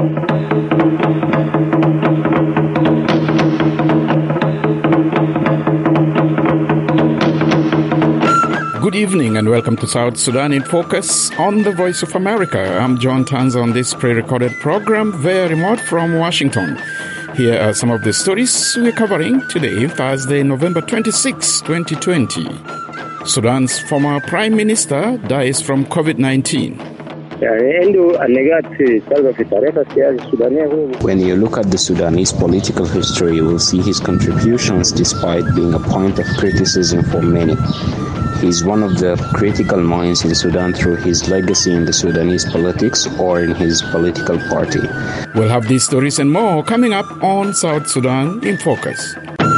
Good evening and welcome to South Sudan in Focus on the Voice of America. I'm John Tanza on this pre-recorded program via remote from Washington. Here are some of the stories we're covering today, Thursday, November 26, 2020. Sudan's former Prime Minister dies from COVID-19. When you look at the Sudanese political history, you will see his contributions despite being a point of criticism for many. He's one of the critical minds in Sudan through his legacy in the Sudanese politics or in his political party. We'll have these stories and more coming up on South Sudan in Focus.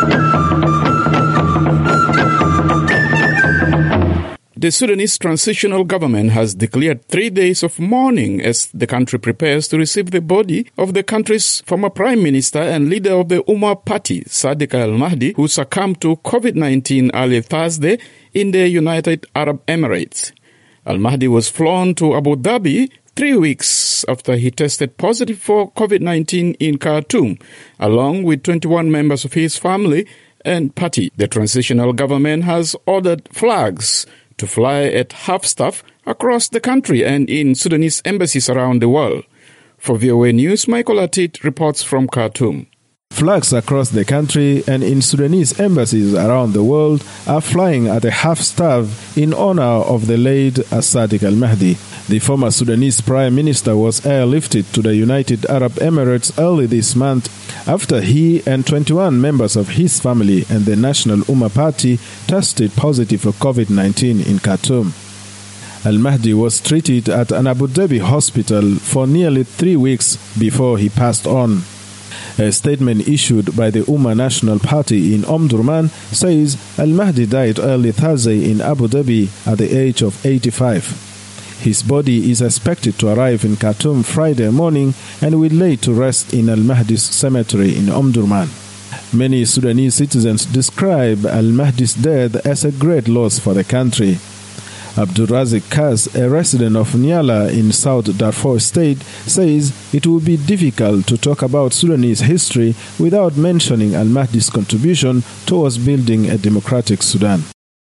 The Sudanese transitional government has declared 3 days of mourning as the country prepares to receive the body of the country's former prime minister and leader of the Umma Party, Sadiq Al-Mahdi, who succumbed to COVID-19 early Thursday in the United Arab Emirates. Al-Mahdi was flown to Abu Dhabi 3 weeks after he tested positive for COVID-19 in Khartoum, along with 21 members of his family and party. The transitional government has ordered flags to fly at half-staff across the country and in Sudanese embassies around the world. For VOA News, Michael Atit reports from Khartoum. Flags across the country and in Sudanese embassies around the world are flying at a half-staff in honor of the late Sadiq Al-Mahdi. The former Sudanese Prime Minister was airlifted to the United Arab Emirates early this month after he and 21 members of his family and the National Umma Party tested positive for COVID-19 in Khartoum. Al-Mahdi was treated at an Abu Dhabi hospital for nearly 3 weeks before he passed on. A statement issued by the Umma National Party in Omdurman says Al-Mahdi died early Thursday in Abu Dhabi at the age of 85. His body is expected to arrive in Khartoum Friday morning and will lay to rest in Al-Mahdi's cemetery in Omdurman. Many Sudanese citizens describe Al-Mahdi's death as a great loss for the country. Abdul Razik Kaz, a resident of Nyala in South Darfur State, says it will be difficult to talk about Sudanese history without mentioning Al-Mahdi's contribution towards building a democratic Sudan.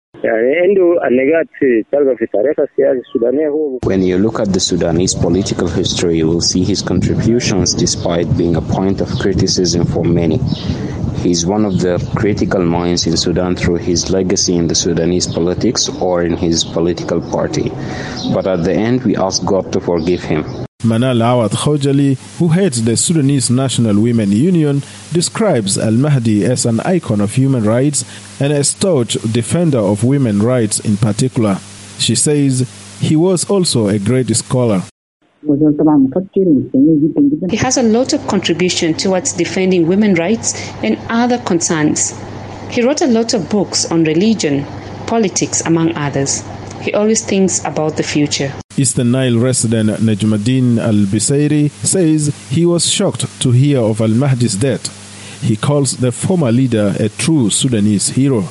When you look at the Sudanese political history, you will see his contributions despite being a point of criticism for many. He's one of the critical minds in Sudan through his legacy in the Sudanese politics or in his political party. But at the end, we ask God to forgive him. Manal Awad Khojali, who heads the Sudanese National Women Union, describes Al-Mahdi as an icon of human rights and a staunch defender of women's rights in particular. She says he was also a great scholar. He has a lot of contribution towards defending women's rights and other concerns. He wrote a lot of books on religion, politics, among others. He always thinks about the future. Eastern Nile resident Najmuddin Al-Bisairi says he was shocked to hear of Al-Mahdi's death. He calls the former leader a true Sudanese hero.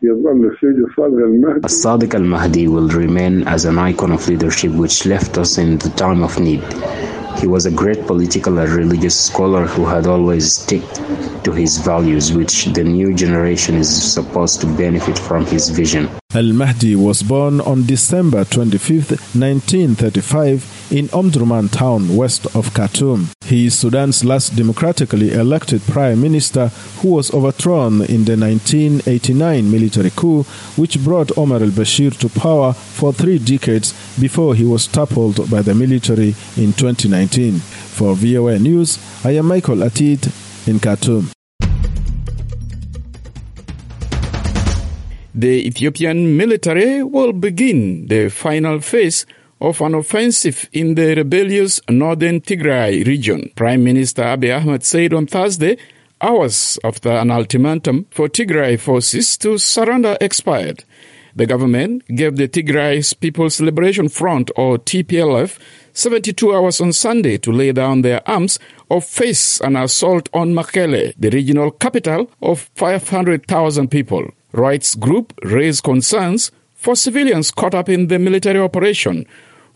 Sadiq Al-Mahdi will remain as an icon of leadership which left us in the time of need. He was a great political and religious scholar who had always stuck to his values, which the new generation is supposed to benefit from his vision. Al-Mahdi was born on December 25, 1935 in Omdurman town west of Khartoum. He is Sudan's last democratically elected prime minister who was overthrown in the 1989 military coup which brought Omar al-Bashir to power for 3 decades before he was toppled by the military in 2019. For VOA News, I am Michael Atit in Khartoum. The Ethiopian military will begin the final phase of an offensive in the rebellious northern Tigray region. Prime Minister Abiy Ahmed said on Thursday, hours after an ultimatum for Tigray forces to surrender expired. The government gave the Tigray People's Liberation Front, or TPLF, 72 hours on Sunday to lay down their arms or face an assault on Mekelle, the regional capital of 500,000 people. Rights group raised concerns for civilians caught up in the military operation.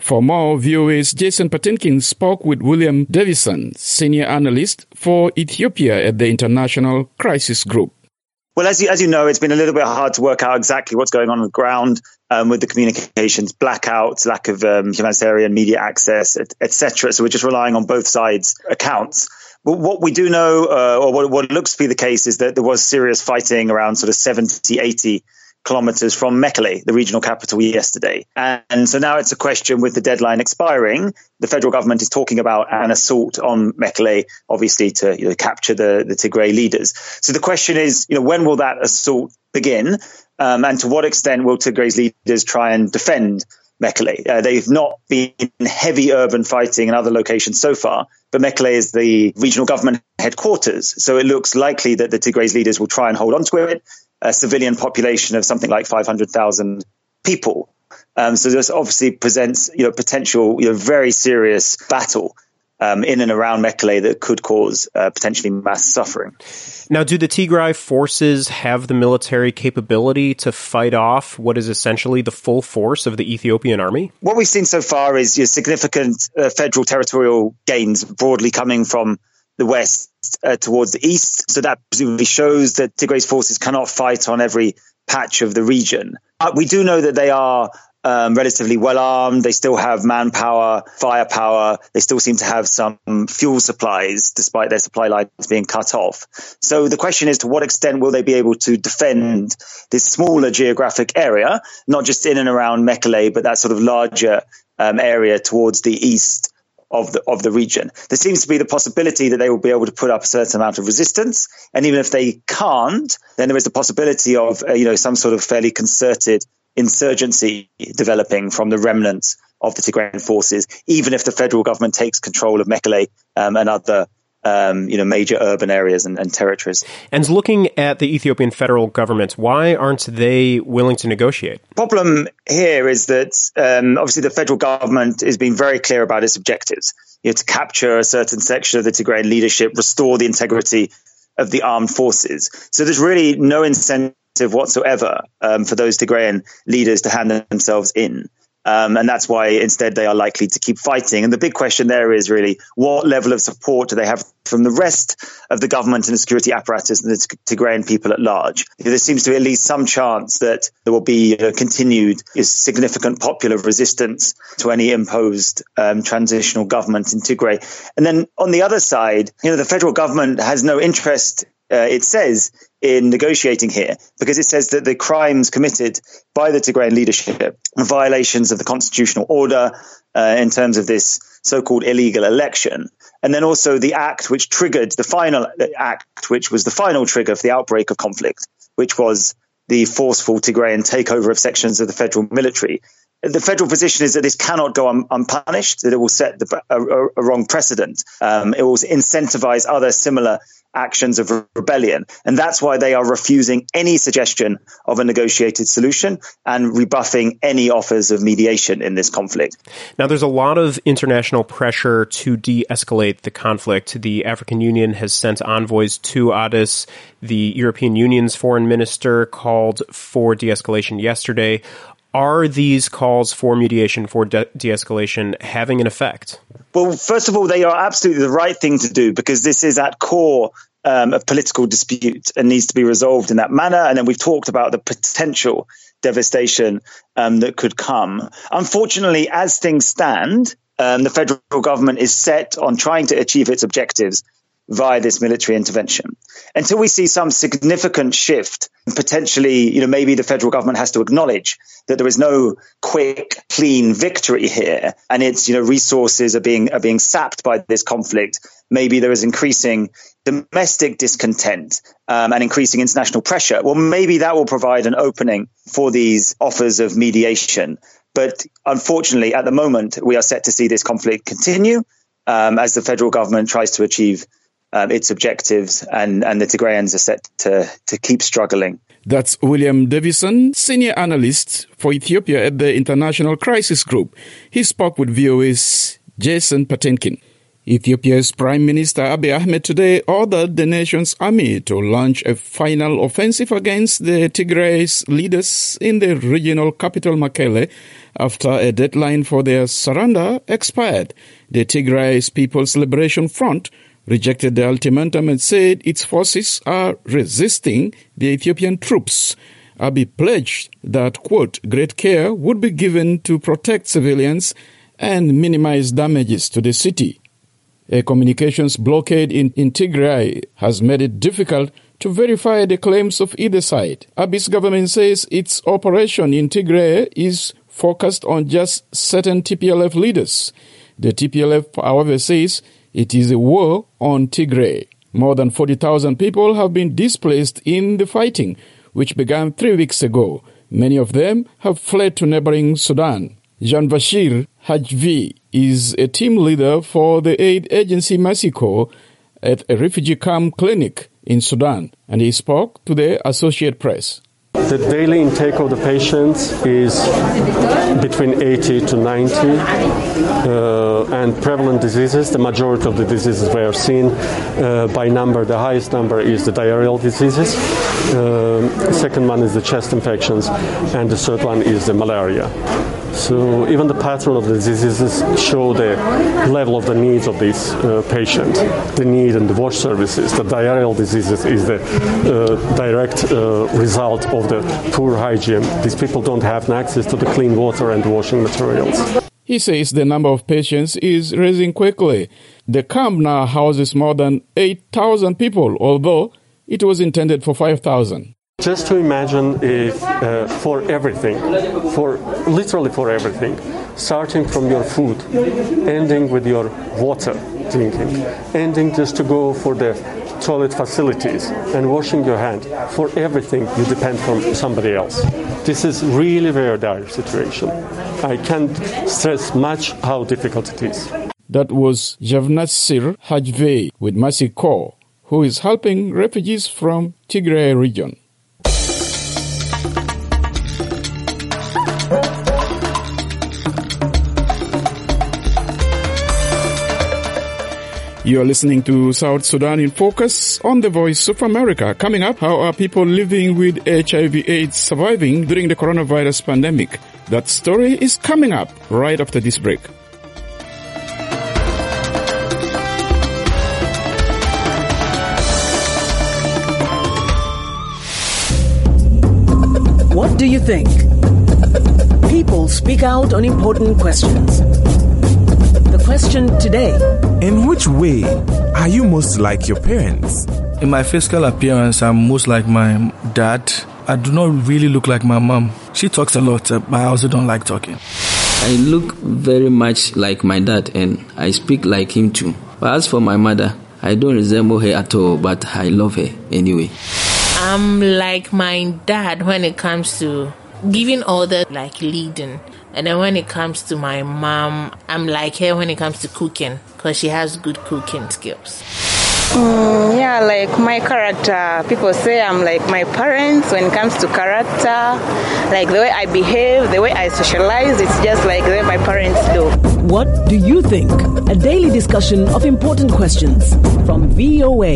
For more, VOA's Jason Patinkin spoke with William Davison, senior analyst for Ethiopia at the International Crisis Group. Well, as you know, it's been a little bit hard to work out exactly what's going on the ground with the communications blackouts, lack of humanitarian media access, etc. So we're just relying on both sides' accounts. But what we do know, or what looks to be the case, is that there was serious fighting around sort of 70, 80 kilometers from Mekelle, the regional capital, yesterday. And so now it's a question, with the deadline expiring, the federal government is talking about an assault on Mekelle, obviously to capture the Tigray leaders. So the question is, when will that assault begin? And to what extent will Tigray's leaders try and defend Mekelle? They've not been in heavy urban fighting in other locations so far, but Mekelle is the regional government headquarters. So it looks likely that the Tigray's leaders will try and hold on to it. A civilian population of something like 500,000 people. So this obviously presents, potential, very serious battle in and around Mekelle that could cause potentially mass suffering. Now, do the Tigray forces have the military capability to fight off what is essentially the full force of the Ethiopian army? What we've seen so far is significant federal territorial gains broadly coming from the west towards the east. So that presumably shows that Tigray's forces cannot fight on every patch of the region. We do know that they are relatively well armed. They still have manpower, firepower. They still seem to have some fuel supplies, despite their supply lines being cut off. So the question is, to what extent will they be able to defend this smaller geographic area, not just in and around Mekelle, but that sort of larger area towards the east of the region. There seems to be the possibility that they will be able to put up a certain amount of resistance, and even if they can't, then there is the possibility of some sort of fairly concerted insurgency developing from the remnants of the Tigrayan forces, even if the federal government takes control of Mekelle and other major urban areas and territories. And looking at the Ethiopian federal government, why aren't they willing to negotiate? The problem here is that obviously the federal government has been very clear about its objectives, to capture a certain section of the Tigrayan leadership, restore the integrity of the armed forces. So there's really no incentive whatsoever for those Tigrayan leaders to hand themselves in. And that's why instead they are likely to keep fighting. And the big question there is really, what level of support do they have from the rest of the government and the security apparatus and the Tigrayan people at large? There seems to be at least some chance that there will be continued significant popular resistance to any imposed transitional government in Tigray. And then on the other side, the federal government has no interest, it says, in negotiating here, because it says that the crimes committed by the Tigrayan leadership are violations of the constitutional order in terms of this so-called illegal election. And then also the act which triggered the final act, which was the final trigger for the outbreak of conflict, which was the forceful Tigrayan takeover of sections of the federal military. The federal position is that this cannot go unpunished, that it will set a wrong precedent. It will incentivize other similar actions of rebellion. And that's why they are refusing any suggestion of a negotiated solution and rebuffing any offers of mediation in this conflict. Now, there's a lot of international pressure to de-escalate the conflict. The African Union has sent envoys to Addis. The European Union's foreign minister called for de-escalation yesterday. Are these calls for mediation, for de-escalation, having an effect? Well, first of all, they are absolutely the right thing to do, because this is at core of political dispute and needs to be resolved in that manner. And then we've talked about the potential devastation that could come. Unfortunately, as things stand, the federal government is set on trying to achieve its objectives via this military intervention. Until we see some significant shift, potentially, maybe the federal government has to acknowledge that there is no quick, clean victory here, and its resources are being sapped by this conflict. Maybe there is increasing domestic discontent and increasing international pressure. Well, maybe that will provide an opening for these offers of mediation. But unfortunately, at the moment, we are set to see this conflict continue as the federal government tries to achieve its objectives, and the Tigrayans are set to keep struggling. That's William Davison, senior analyst for Ethiopia at the International Crisis Group. He spoke with VOA's Jason Patinkin. Ethiopia's Prime Minister Abiy Ahmed today ordered the nation's army to launch a final offensive against the Tigray's leaders in the regional capital Mekelle after a deadline for their surrender expired. The Tigray's People's Liberation Front rejected the ultimatum and said its forces are resisting the Ethiopian troops. Abiy pledged that, quote, great care would be given to protect civilians and minimize damages to the city. A communications blockade in Tigray has made it difficult to verify the claims of either side. Abiy's government says its operation in Tigray is focused on just certain TPLF leaders. The TPLF, however, says it is a war on Tigray. More than 40,000 people have been displaced in the fighting, which began 3 weeks ago. Many of them have fled to neighboring Sudan. Jean-Bashir Hajvi is a team leader for the aid agency Mercy Corps at a refugee camp clinic in Sudan, and he spoke to the Associated Press. The daily intake of the patients is between 80 to 90, and prevalent diseases, the majority of the diseases we are seen by number, the highest number is the diarrheal diseases, second one is the chest infections, and the third one is the malaria. So even the pattern of the diseases show the level of the needs of these patients, the need and the wash services. The diarrheal diseases is the direct result of the poor hygiene. These people don't have access to the clean water and washing materials. He says the number of patients is rising quickly. The camp now houses more than 8,000 people, although it was intended for 5,000. Just to imagine if for everything, literally for everything, starting from your food, ending with your water drinking, ending just to go for the toilet facilities and washing your hand, for everything you depend from somebody else. This is really very dire situation. I can't stress much how difficult it is. That was Javnatsir Hajve with Mercy Corps, who is helping refugees from Tigray region. You are listening to South Sudan in Focus on the Voice of America. Coming up, how are people living with HIV/AIDS surviving during the coronavirus pandemic? That story is coming up right after this break. What do you think? People speak out on important questions. The question today: in which way are you most like your parents? In my physical appearance, I'm most like my dad. I do not really look like my mom. She talks a lot, but I also don't like talking. I look very much like my dad, and I speak like him too. But as for my mother, I don't resemble her at all, but I love her anyway. I'm like my dad when it comes to giving order, like leading. And then when it comes to my mom, I'm like her when it comes to cooking, because she has good cooking skills. Yeah, like my character. People say I'm like my parents when it comes to character. Like the way I behave, the way I socialize, it's just like the way my parents do. What do you think? A daily discussion of important questions from VOA.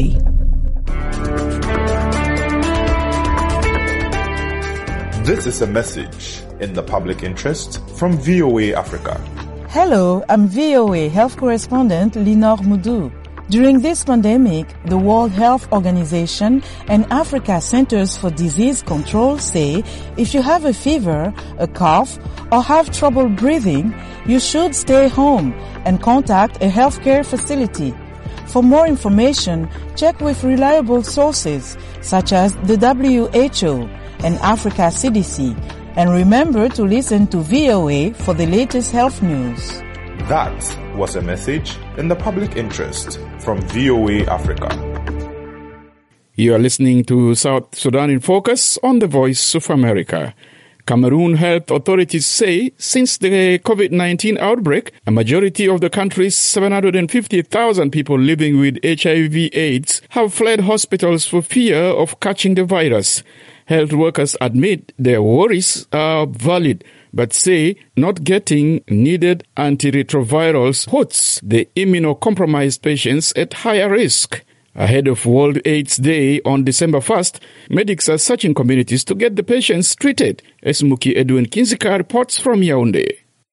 This is a message in the public interest from VOA Africa. Hello, I'm VOA health correspondent Linor Moudou. During this pandemic, the World Health Organization and Africa Centers for Disease Control say if you have a fever, a cough, or have trouble breathing, you should stay home and contact a healthcare facility. For more information, check with reliable sources such as the WHO and Africa CDC. And remember to listen to VOA for the latest health news. That was a message in the public interest from VOA Africa. You are listening to South Sudan in Focus on the Voice of America. Cameroon health authorities say since the COVID-19 outbreak, a majority of the country's 750,000 people living with HIV/AIDS have fled hospitals for fear of catching the virus. Health workers admit their worries are valid, but say not getting needed antiretrovirals puts the immunocompromised patients at higher risk. Ahead of World AIDS Day on December 1st, medics are searching communities to get the patients treated, as Muki Edwin Kinzika reports from Yaoundé.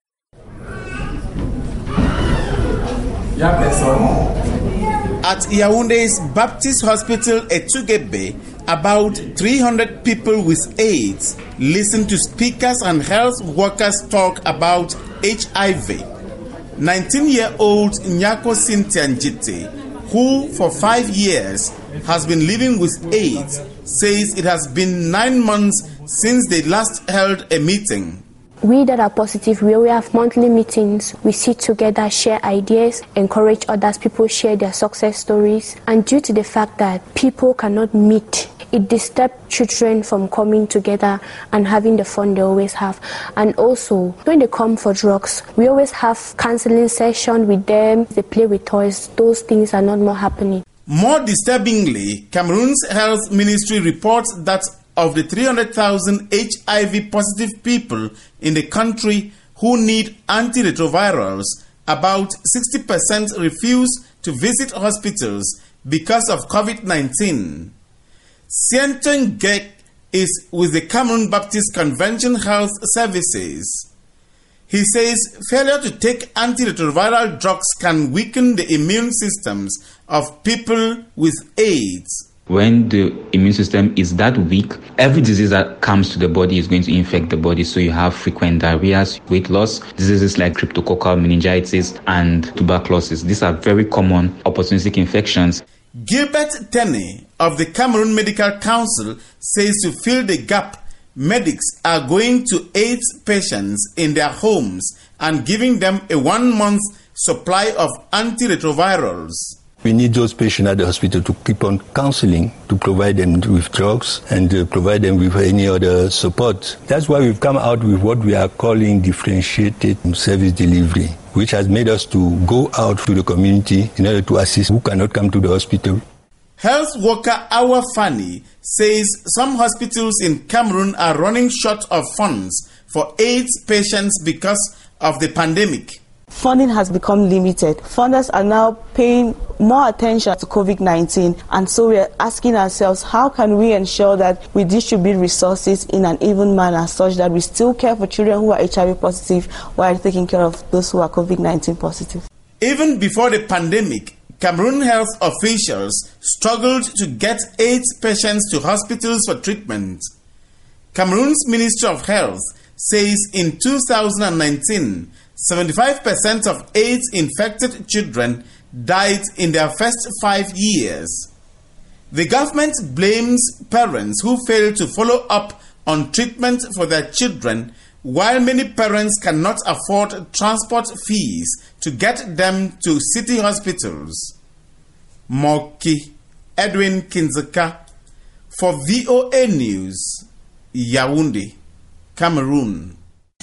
At Yaoundé's Baptist Hospital Etugebe, about 300 people with AIDS listen to speakers and health workers talk about HIV. 19-year-old Nyako Cynthia Njite, who for 5 years has been living with AIDS, says it has been 9 months since they last held a meeting. We that are positive, we have monthly meetings. We sit together, share ideas, encourage others. People share their success stories. And due to the fact that people cannot meet, it disturbs children from coming together and having the fun they always have. And also, when they come for drugs, we always have counseling session with them. They play with toys. Those things are not more happening. More disturbingly, Cameroon's health ministry reports that of the 300,000 HIV-positive people in the country who need antiretrovirals, about 60% refuse to visit hospitals because of COVID-19. Sienteng Gek is with the Cameroon Baptist Convention Health Services. He says failure to take antiretroviral drugs can weaken the immune systems of people with AIDS. When the immune system is that weak, every disease that comes to the body is going to infect the body. So you have frequent diarrhea, weight loss, diseases like cryptococcal meningitis and tuberculosis. These are very common opportunistic infections. Gilbert Tenney of the Cameroon Medical Council says to fill the gap, medics are going to AIDS patients in their homes and giving them a 1-month supply of antiretrovirals. We need those patients at the hospital to keep on counseling, to provide them with drugs and provide them with any other support. That's why we've come out with what we are calling differentiated service delivery, which has made us to go out to the community in order to assist who cannot come to the hospital. Health worker Awa Fani says some hospitals in Cameroon are running short of funds for AIDS patients because of the pandemic. Funding has become limited. Funders are now paying more attention to COVID-19, and so we are asking ourselves, how can we ensure that we distribute resources in an even manner such that we still care for children who are HIV positive while taking care of those who are COVID-19 positive? Even before the pandemic, Cameroon health officials struggled to get AIDS patients to hospitals for treatment. Cameroon's Ministry of Health says in 2019, 75% of AIDS-infected children died in their first 5 years. The government blames parents who fail to follow up on treatment for their children, while many parents cannot afford transport fees to get them to city hospitals. Moki Edwin Kinzika for VOA News, Yaoundé, Cameroon.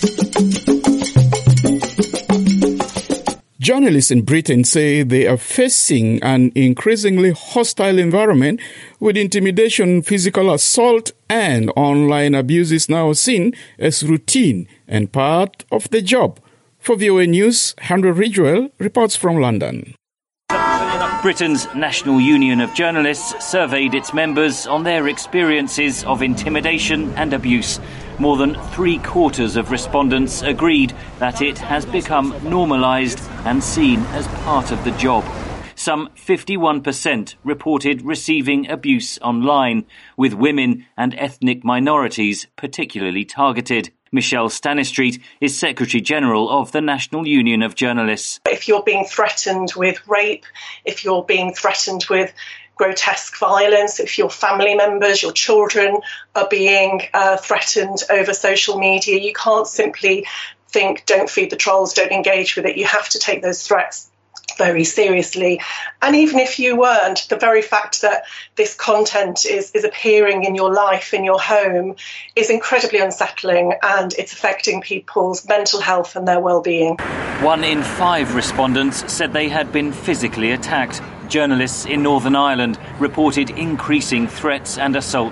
Journalists in Britain say they are facing an increasingly hostile environment with intimidation, physical assault, and online abuse is now seen as routine and part of the job. For VOA News, Henry Ridgewell reports from London. Britain's National Union of Journalists surveyed its members on their experiences of intimidation and abuse. More than 3/4 of respondents agreed that it has become normalised and seen as part of the job. Some 51% reported receiving abuse online, with women and ethnic minorities particularly targeted. Michelle Stanistreet is Secretary-General of the National Union of Journalists. If you're being threatened with rape, if you're being threatened with grotesque violence, if your family members, your children are being threatened over social media, you can't simply think, don't feed the trolls, don't engage with it. You have to take those threats very seriously. And even if you weren't, the very fact that this content is appearing in your life, in your home, is incredibly unsettling, and it's affecting people's mental health and their well-being. 1 in 5 respondents said they had been physically attacked. Journalists in Northern Ireland reported increasing threats and assaults.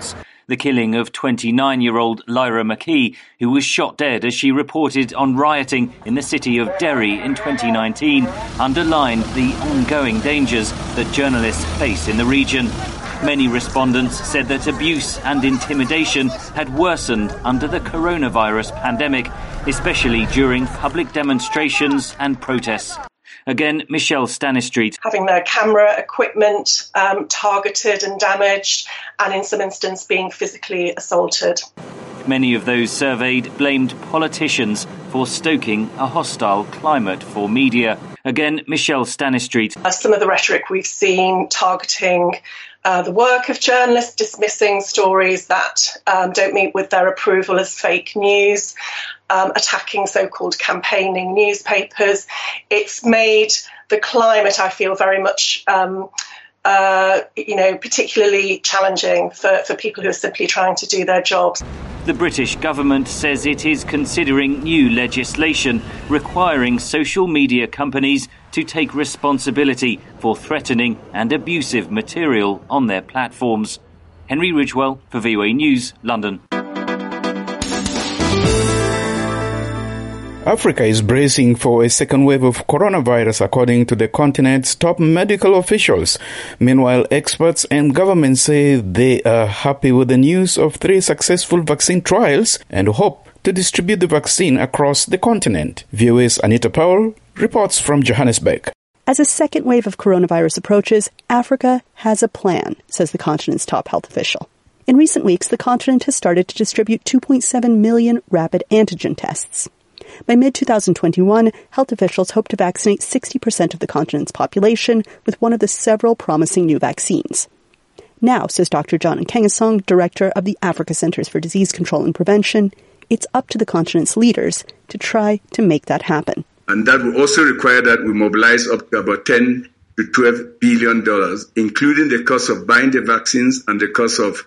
The killing of 29-year-old Lyra McKee, who was shot dead as she reported on rioting in the city of Derry in 2019, underlined the ongoing dangers that journalists face in the region. Many respondents said that abuse and intimidation had worsened under the coronavirus pandemic, especially during public demonstrations and protests. Again, Michelle Stanistreet. Having their camera equipment targeted and damaged, and in some instances being physically assaulted. Many of those surveyed blamed politicians for stoking a hostile climate for media. Again, Michelle Stanistreet. Some of the rhetoric we've seen targeting the work of journalists, dismissing stories that don't meet with their approval as fake news, attacking so-called campaigning newspapers. It's made the climate, I feel, very much, particularly challenging for people who are simply trying to do their jobs. The British government says it is considering new legislation requiring social media companies to take responsibility for threatening and abusive material on their platforms. Henry Ridgewell for VOA News, London. Africa is bracing for a second wave of coronavirus, according to the continent's top medical officials. Meanwhile, experts and governments say they are happy with the news of 3 successful vaccine trials and hope to distribute the vaccine across the continent. VOA's Anita Powell reports from Johannesburg. As a second wave of coronavirus approaches, Africa has a plan, says the continent's top health official. In recent weeks, the continent has started to distribute 2.7 million rapid antigen tests. By mid-2021, health officials hope to vaccinate 60% of the continent's population with one of the several promising new vaccines. Now, says Dr. John Nkengasong, director of the Africa Centers for Disease Control and Prevention, it's up to the continent's leaders to try to make that happen. And that will also require that we mobilize up to about $10 to $12 billion, including the cost of buying the vaccines and the cost of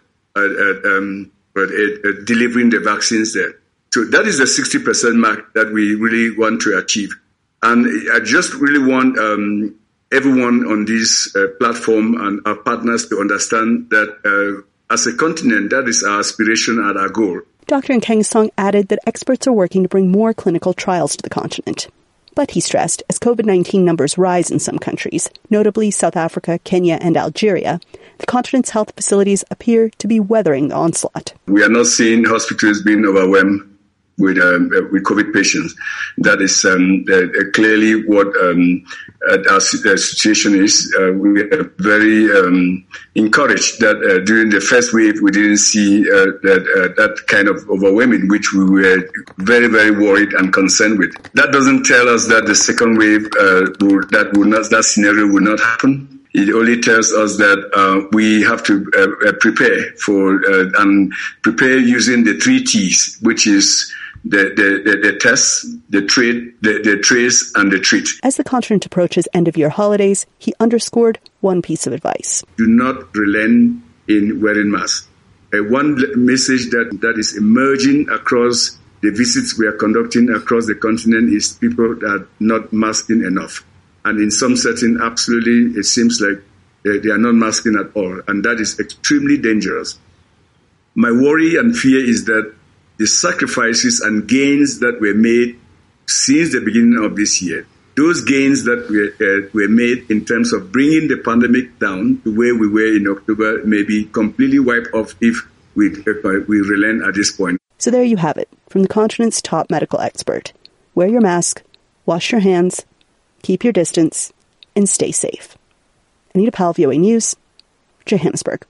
delivering the vaccines there. So that is the 60% mark that we really want to achieve. And I just really want everyone on this platform and our partners to understand that as a continent, that is our aspiration and our goal. Dr. Nkengasong added that experts are working to bring more clinical trials to the continent. But he stressed, as COVID-19 numbers rise in some countries, notably South Africa, Kenya, and Algeria, the continent's health facilities appear to be weathering the onslaught. We are not seeing hospitals being overwhelmed with COVID patients. That is clearly what our situation is. We are very encouraged that during the first wave we didn't see that kind of overwhelming, which we were very, very worried and concerned with. That doesn't tell us that the second wave that scenario will not happen. It only tells us that we have to prepare for and prepare using the 3 T's, which is the test, the treat, the trace, and the treat. As the continent approaches end-of-year holidays, he underscored one piece of advice. Do not relent in wearing masks. One message that is emerging across the visits we are conducting across the continent is people that are not masking enough. And in some settings, absolutely, it seems like they are not masking at all. And that is extremely dangerous. My worry and fear is that the sacrifices and gains that were made since the beginning of this year, those gains that were made in terms of bringing the pandemic down to where we were in October, may be completely wiped off if we relent at this point. So there you have it, from the continent's top medical expert. Wear your mask, wash your hands, keep your distance, and stay safe. Anita Powell, VOA News, Johannesburg.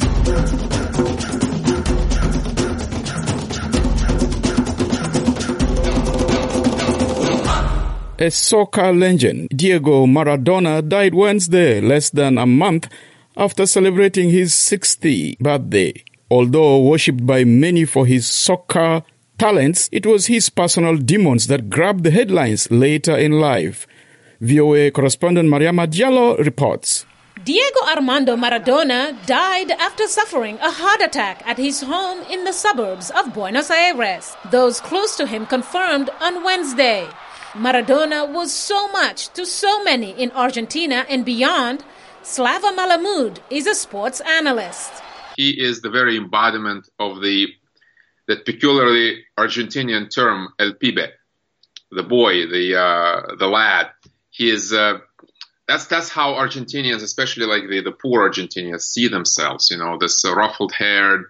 A soccer legend, Diego Maradona, died Wednesday, less than a month after celebrating his 60th birthday. Although worshipped by many for his soccer talents, it was his personal demons that grabbed the headlines later in life. VOA correspondent Mariama Diallo reports. Diego Armando Maradona died after suffering a heart attack at his home in the suburbs of Buenos Aires. Those close to him confirmed on Wednesday. Maradona was so much to so many in Argentina and beyond. Slava Malamud is a sports analyst. he is the very embodiment of that peculiarly Argentinian term, el pibe, the boy, the lad. He is, that's how Argentinians, especially like the poor Argentinians, see themselves, this ruffled-haired,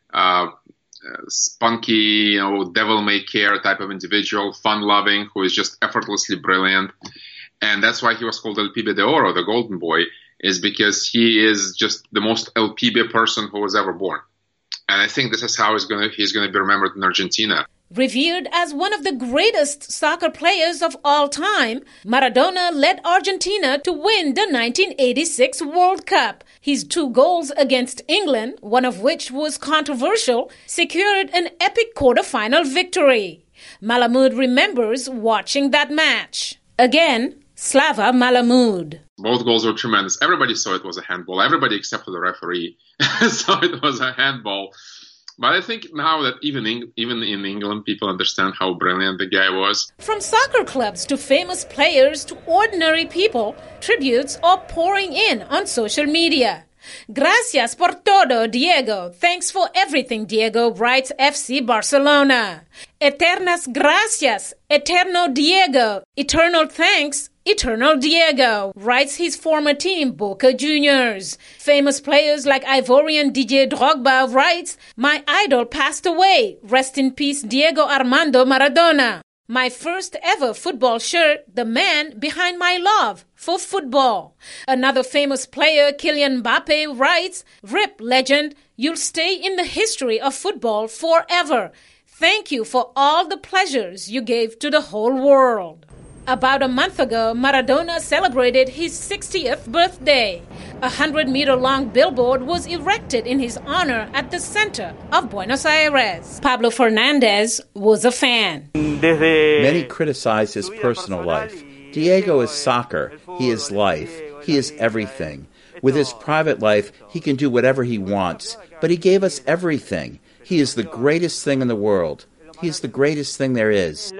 spunky, devil-may-care type of individual, fun-loving, who is just effortlessly brilliant. And that's why he was called El Pibe de Oro, the golden boy, is because he is just the most El Pibe person who was ever born. And I think this is how he's going to be remembered in Argentina. Revered as one of the greatest soccer players of all time, Maradona led Argentina to win the 1986 World Cup. His 2 goals against England, one of which was controversial, secured an epic quarter-final victory. Malamud remembers watching that match. Again, Slava Malamud. Both goals were tremendous. Everybody saw it was a handball. Everybody except for the referee saw it was a handball. But I think now that even in England, people understand how brilliant the guy was. From soccer clubs to famous players to ordinary people, tributes are pouring in on social media. Gracias por todo, Diego. Thanks for everything, Diego, writes FC Barcelona. Eternas gracias, eterno Diego. Eternal thanks, eternal Diego, writes his former team, Boca Juniors. Famous players like Ivorian Didier Drogba writes, my idol passed away. Rest in peace, Diego Armando Maradona. My first ever football shirt, the man behind my love for football. Another famous player, Kylian Mbappe, writes, RIP legend, you'll stay in the history of football forever. Thank you for all the pleasures you gave to the whole world. About a month ago, Maradona celebrated his 60th birthday. A 100-meter-long billboard was erected in his honor at the center of Buenos Aires. Pablo Fernandez was a fan. Many criticize his personal life. Diego is soccer. He is life. He is everything. With his private life, he can do whatever he wants. But he gave us everything. He is the greatest thing in the world. He is the greatest thing there is.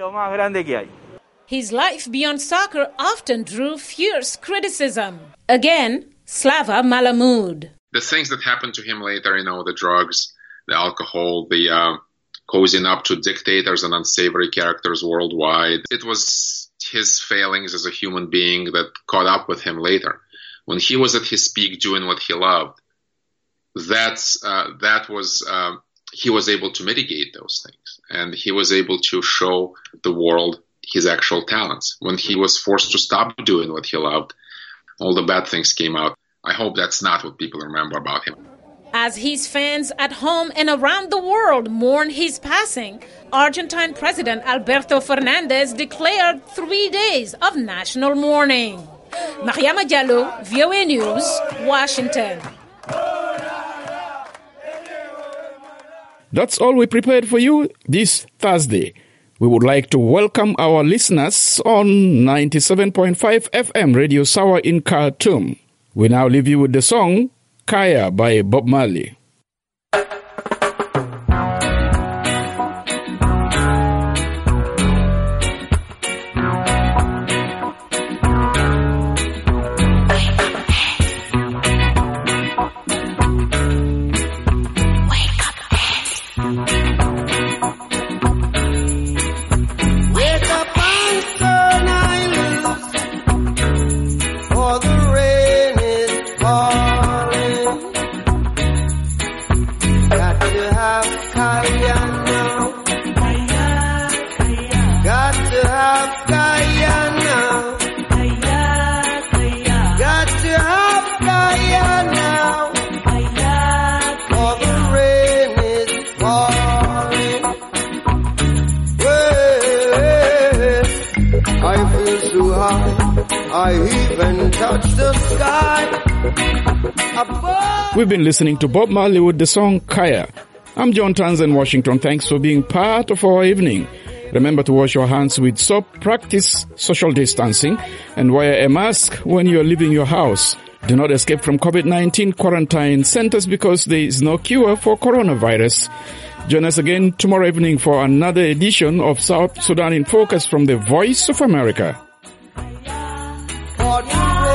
His life beyond soccer often drew fierce criticism. Again, Slava Malamud. The things that happened to him later, the drugs, the alcohol, the cozying up to dictators and unsavory characters worldwide. It was his failings as a human being that caught up with him later. When he was at his peak doing what he loved, he was able to mitigate those things. And he was able to show the world his actual talents. When he was forced to stop doing what he loved, all the bad things came out. I hope that's not what people remember about him. As his fans at home and around the world mourn his passing, Argentine President Alberto Fernandez declared 3 days of national mourning. Mariama Diallo, VOA News, Washington. That's all we prepared for you this Thursday. We would like to welcome our listeners on 97.5 FM Radio Sawa in Khartoum. We now leave you with the song Kaya by Bob Marley. We've been listening to Bob Marley with the song Kaya. I'm John Townsend, Washington. Thanks for being part of our evening. Remember to wash your hands with soap, practice social distancing, and wear a mask when you're leaving your house. Do not escape from COVID-19 quarantine centers because there is no cure for coronavirus. Join us again tomorrow evening for another edition of South Sudan in Focus from the Voice of America.